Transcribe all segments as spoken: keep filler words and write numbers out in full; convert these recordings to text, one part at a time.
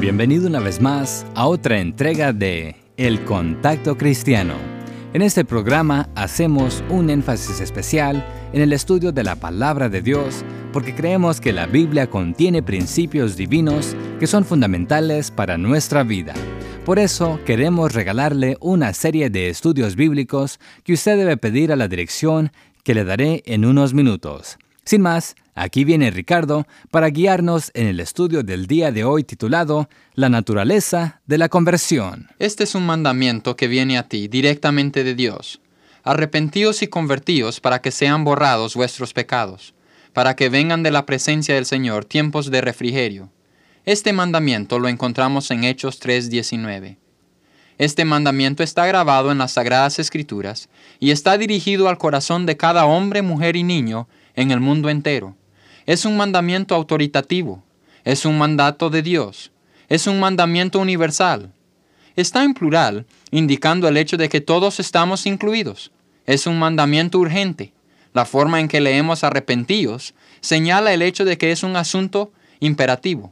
Bienvenido una vez más a otra entrega de El Contacto Cristiano. En este programa hacemos un énfasis especial en el estudio de la Palabra de Dios porque creemos que la Biblia contiene principios divinos que son fundamentales para nuestra vida. Por eso queremos regalarle una serie de estudios bíblicos que usted debe pedir a la dirección que le daré en unos minutos. Sin más, aquí viene Ricardo para guiarnos en el estudio del día de hoy titulado La naturaleza de la conversión. Este es un mandamiento que viene a ti directamente de Dios. Arrepentíos y convertíos para que sean borrados vuestros pecados, para que vengan de la presencia del Señor tiempos de refrigerio. Este mandamiento lo encontramos en Hechos tres diecinueve. Este mandamiento está grabado en las Sagradas Escrituras y está dirigido al corazón de cada hombre, mujer y niño en el mundo entero. Es un mandamiento autoritativo, es un mandato de Dios, es un mandamiento universal. Está en plural, indicando el hecho de que todos estamos incluidos. Es un mandamiento urgente. La forma en que leemos arrepentíos señala el hecho de que es un asunto imperativo.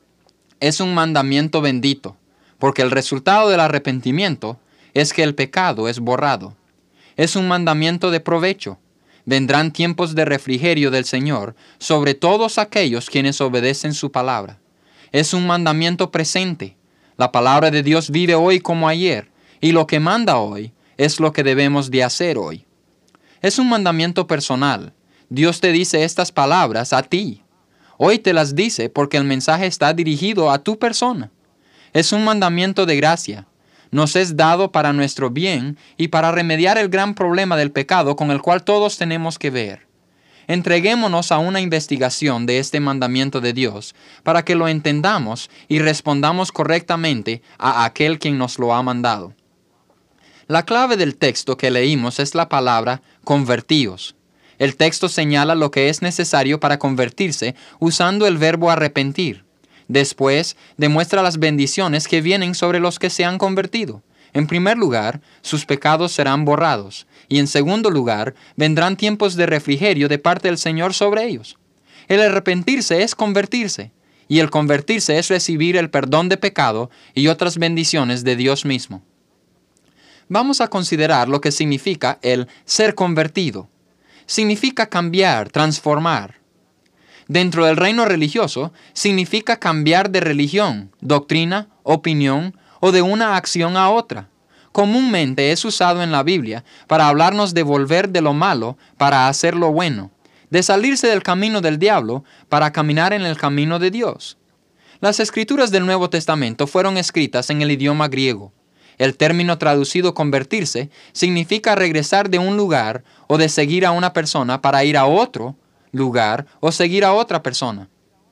Es un mandamiento bendito, porque el resultado del arrepentimiento es que el pecado es borrado. Es un mandamiento de provecho. Vendrán tiempos de refrigerio del Señor sobre todos aquellos quienes obedecen su palabra. Es un mandamiento presente. La palabra de Dios vive hoy como ayer, y lo que manda hoy es lo que debemos de hacer hoy. Es un mandamiento personal. Dios te dice estas palabras a ti. Hoy te las dice porque el mensaje está dirigido a tu persona. Es un mandamiento de gracia. Nos es dado para nuestro bien y para remediar el gran problema del pecado con el cual todos tenemos que ver. Entreguémonos a una investigación de este mandamiento de Dios para que lo entendamos y respondamos correctamente a aquel quien nos lo ha mandado. La clave del texto que leímos es la palabra convertíos. El texto señala lo que es necesario para convertirse usando el verbo arrepentir. Después, demuestra las bendiciones que vienen sobre los que se han convertido. En primer lugar, sus pecados serán borrados. Y en segundo lugar, vendrán tiempos de refrigerio de parte del Señor sobre ellos. El arrepentirse es convertirse. Y el convertirse es recibir el perdón de pecado y otras bendiciones de Dios mismo. Vamos a considerar lo que significa el ser convertido. Significa cambiar, transformar. Dentro del reino religioso, significa cambiar de religión, doctrina, opinión o de una acción a otra. Comúnmente es usado en la Biblia para hablarnos de volver de lo malo para hacer lo bueno, de salirse del camino del diablo para caminar en el camino de Dios. Las escrituras del Nuevo Testamento fueron escritas en el idioma griego. El término traducido convertirse significa regresar de un lugar o de seguir a una persona para ir a otro lugar o seguir a otra persona.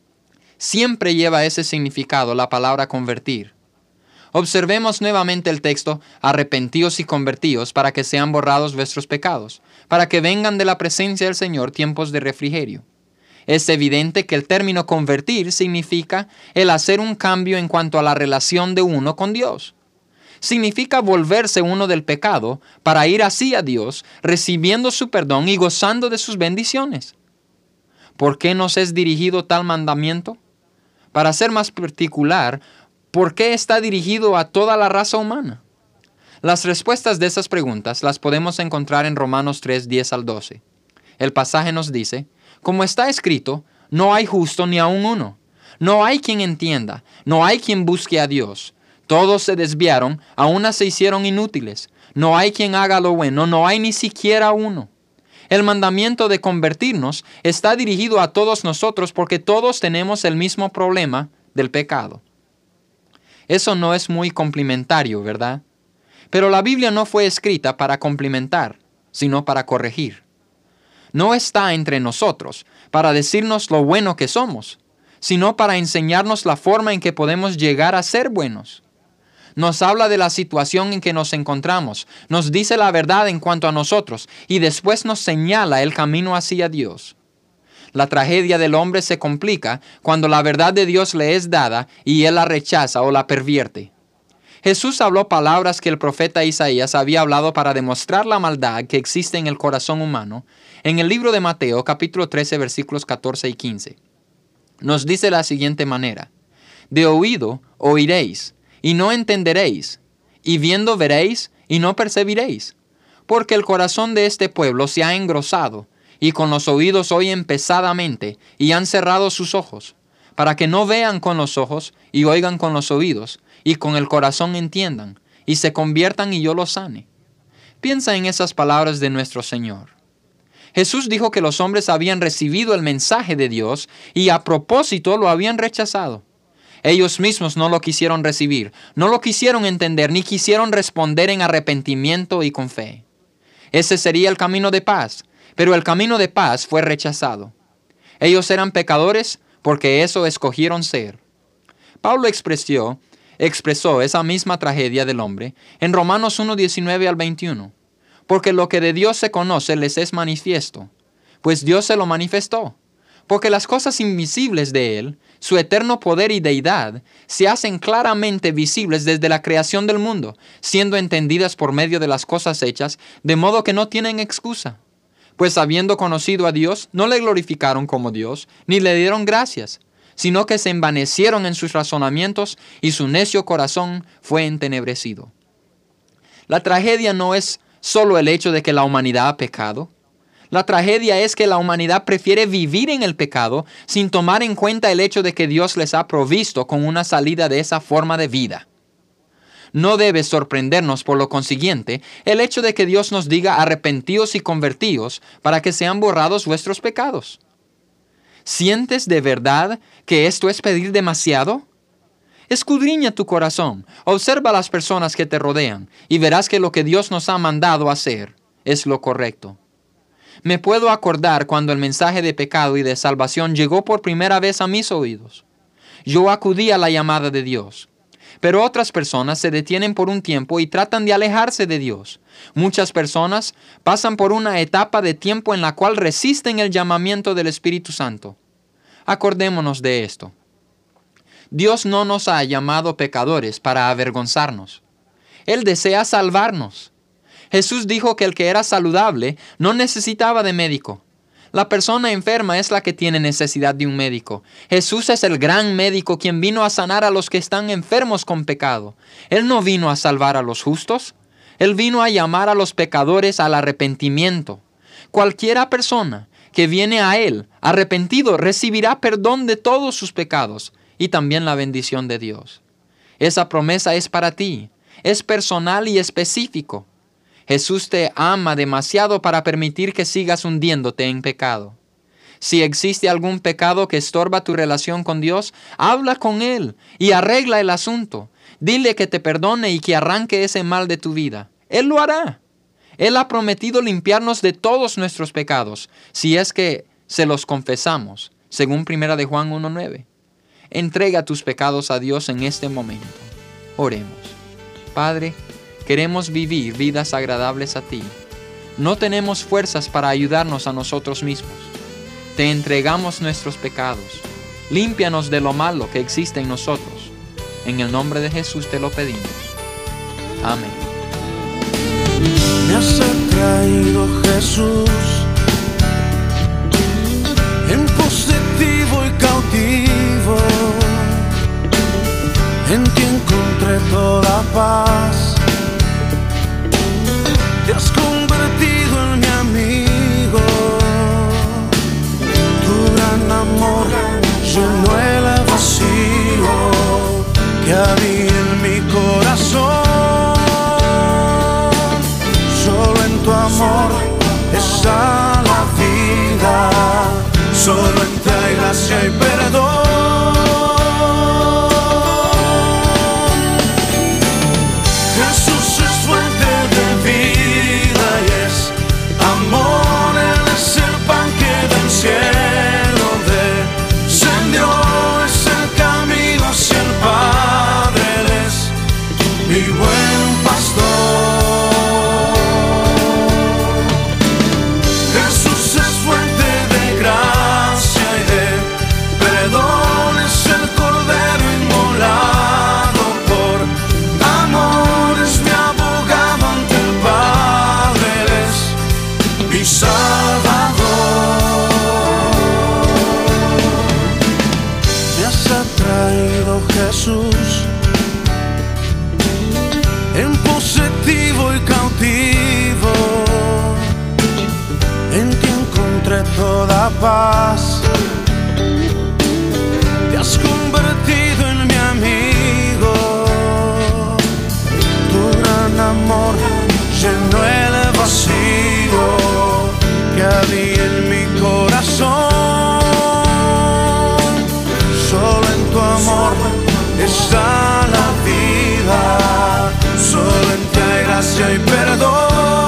Siempre lleva ese significado la palabra convertir. Observemos nuevamente el texto, arrepentíos y convertíos para que sean borrados vuestros pecados, para que vengan de la presencia del Señor tiempos de refrigerio. Es evidente que el término convertir significa el hacer un cambio en cuanto a la relación de uno con Dios. Significa volverse uno del pecado para ir así a Dios, recibiendo su perdón y gozando de sus bendiciones. ¿Por qué nos es dirigido tal mandamiento? Para ser más particular, ¿por qué está dirigido a toda la raza humana? Las respuestas de esas preguntas las podemos encontrar en Romanos tres, diez al doce. El pasaje nos dice, como está escrito, no hay justo ni aun uno. No hay quien entienda, no hay quien busque a Dios. Todos se desviaron, a una se hicieron inútiles. No hay quien haga lo bueno, no hay ni siquiera uno. El mandamiento de convertirnos está dirigido a todos nosotros porque todos tenemos el mismo problema del pecado. Eso no es muy complementario, ¿verdad? Pero la Biblia no fue escrita para complementar, sino para corregir. No está entre nosotros para decirnos lo bueno que somos, sino para enseñarnos la forma en que podemos llegar a ser buenos. Nos habla de la situación en que nos encontramos, nos dice la verdad en cuanto a nosotros y después nos señala el camino hacia Dios. La tragedia del hombre se complica cuando la verdad de Dios le es dada y él la rechaza o la pervierte. Jesús habló palabras que el profeta Isaías había hablado para demostrar la maldad que existe en el corazón humano en el libro de Mateo capítulo trece versículos catorce y quince. Nos dice de la siguiente manera: de oído oiréis, y no entenderéis, y viendo veréis, y no percibiréis. Porque el corazón de este pueblo se ha engrosado, y con los oídos oyen pesadamente, y han cerrado sus ojos, para que no vean con los ojos, y oigan con los oídos, y con el corazón entiendan, y se conviertan y yo los sane. Piensa en esas palabras de nuestro Señor. Jesús dijo que los hombres habían recibido el mensaje de Dios y a propósito lo habían rechazado. Ellos mismos no lo quisieron recibir, no lo quisieron entender, ni quisieron responder en arrepentimiento y con fe. Ese sería el camino de paz, pero el camino de paz fue rechazado. Ellos eran pecadores porque eso escogieron ser. Pablo expresó, expresó esa misma tragedia del hombre en Romanos uno, diecinueve al veintiuno. Porque lo que de Dios se conoce les es manifiesto, pues Dios se lo manifestó. Porque las cosas invisibles de Él, su eterno poder y deidad, se hacen claramente visibles desde la creación del mundo, siendo entendidas por medio de las cosas hechas, de modo que no tienen excusa. Pues habiendo conocido a Dios, no le glorificaron como Dios, ni le dieron gracias, sino que se envanecieron en sus razonamientos y su necio corazón fue entenebrecido. La tragedia no es solo el hecho de que la humanidad ha pecado. La tragedia es que la humanidad prefiere vivir en el pecado sin tomar en cuenta el hecho de que Dios les ha provisto con una salida de esa forma de vida. No debe sorprendernos, por lo consiguiente, el hecho de que Dios nos diga arrepentíos y convertíos para que sean borrados vuestros pecados. ¿Sientes de verdad que esto es pedir demasiado? Escudriña tu corazón, observa a las personas que te rodean y verás que lo que Dios nos ha mandado hacer es lo correcto. Me puedo acordar cuando el mensaje de pecado y de salvación llegó por primera vez a mis oídos. Yo acudí a la llamada de Dios, pero otras personas se detienen por un tiempo y tratan de alejarse de Dios. Muchas personas pasan por una etapa de tiempo en la cual resisten el llamamiento del Espíritu Santo. Acordémonos de esto. Dios no nos ha llamado pecadores para avergonzarnos. Él desea salvarnos. Jesús dijo que el que era saludable no necesitaba de médico. La persona enferma es la que tiene necesidad de un médico. Jesús es el gran médico quien vino a sanar a los que están enfermos con pecado. Él no vino a salvar a los justos. Él vino a llamar a los pecadores al arrepentimiento. Cualquiera persona que viene a Él arrepentido recibirá perdón de todos sus pecados y también la bendición de Dios. Esa promesa es para ti, es personal y específico. Jesús te ama demasiado para permitir que sigas hundiéndote en pecado. Si existe algún pecado que estorba tu relación con Dios, habla con Él y arregla el asunto. Dile que te perdone y que arranque ese mal de tu vida. Él lo hará. Él ha prometido limpiarnos de todos nuestros pecados, si es que se los confesamos, según primera de Juan uno nueve. Entrega tus pecados a Dios en este momento. Oremos. Padre, queremos vivir vidas agradables a ti. No tenemos fuerzas para ayudarnos a nosotros mismos. Te entregamos nuestros pecados. Límpianos de lo malo que existe en nosotros. En el nombre de Jesús te lo pedimos. Amén. Me has atraído, Jesús, en positivo y cautivo. En ti encontré toda paz. Te has convertido en mi amigo. Tu gran amor llenó el vacío que había en mi corazón. Solo en tu amor está la vida. Solo en ti hay gracia y perdón. Jesús es fuente de vida y es amor. Él es el pan que del cielo descendió. Es el camino hacia el Padre. Él es mi buen pastor. Jesús es fuente de gracia y de perdón. Es el Cordero inmolado por amor. Es mi abogado ante el Padre. Él es mi Salvador. Me has atraído, Jesús, paz. Te has convertido en mi amigo. Tu gran amor llenó el vacío que había en mi corazón. Solo en tu amor está la vida. Solo en ti hay gracia y perdón.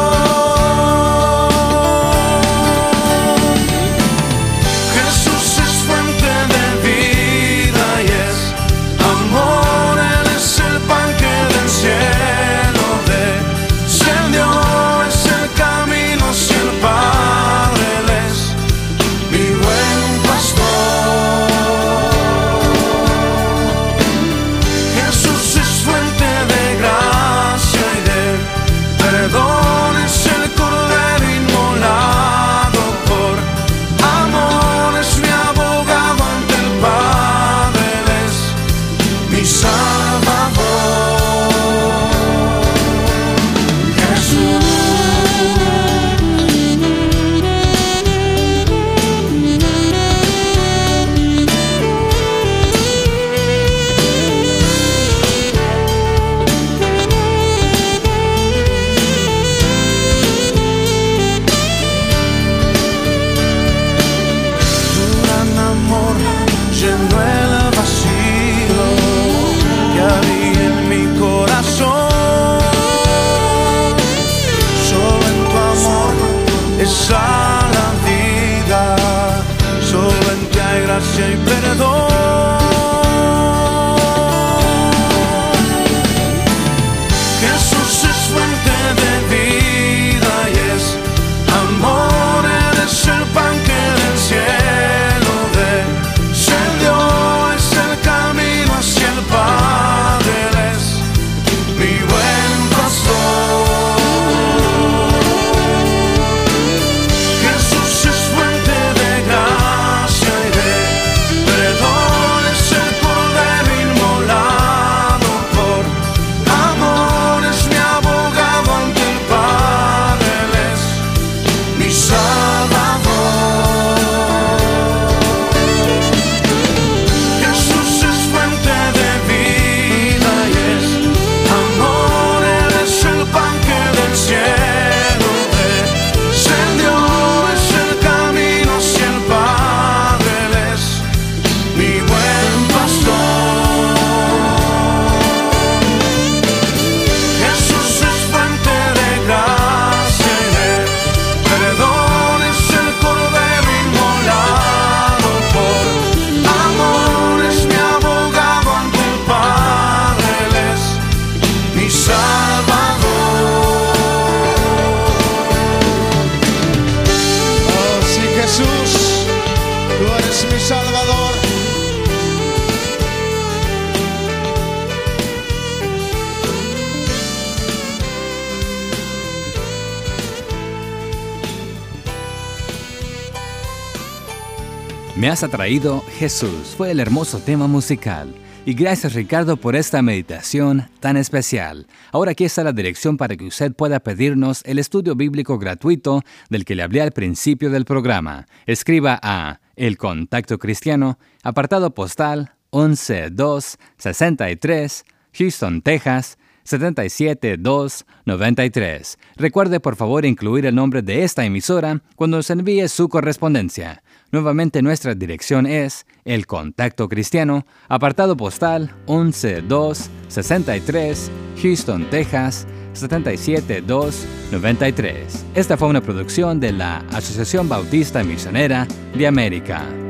Me has atraído, Jesús, fue el hermoso tema musical. Y gracias, Ricardo, por esta meditación tan especial. Ahora aquí está la dirección para que usted pueda pedirnos el estudio bíblico gratuito del que le hablé al principio del programa. Escriba a El Contacto Cristiano, apartado postal once dos sesenta y tres, Houston, Texas, setenta y siete dos noventa y tres. Recuerde, por favor, incluir el nombre de esta emisora cuando nos envíe su correspondencia. Nuevamente, nuestra dirección es El Contacto Cristiano, apartado postal once dos sesenta y tres, Houston, Texas, setenta y siete dos noventa y tres. Esta fue una producción de la Asociación Bautista Misionera de América.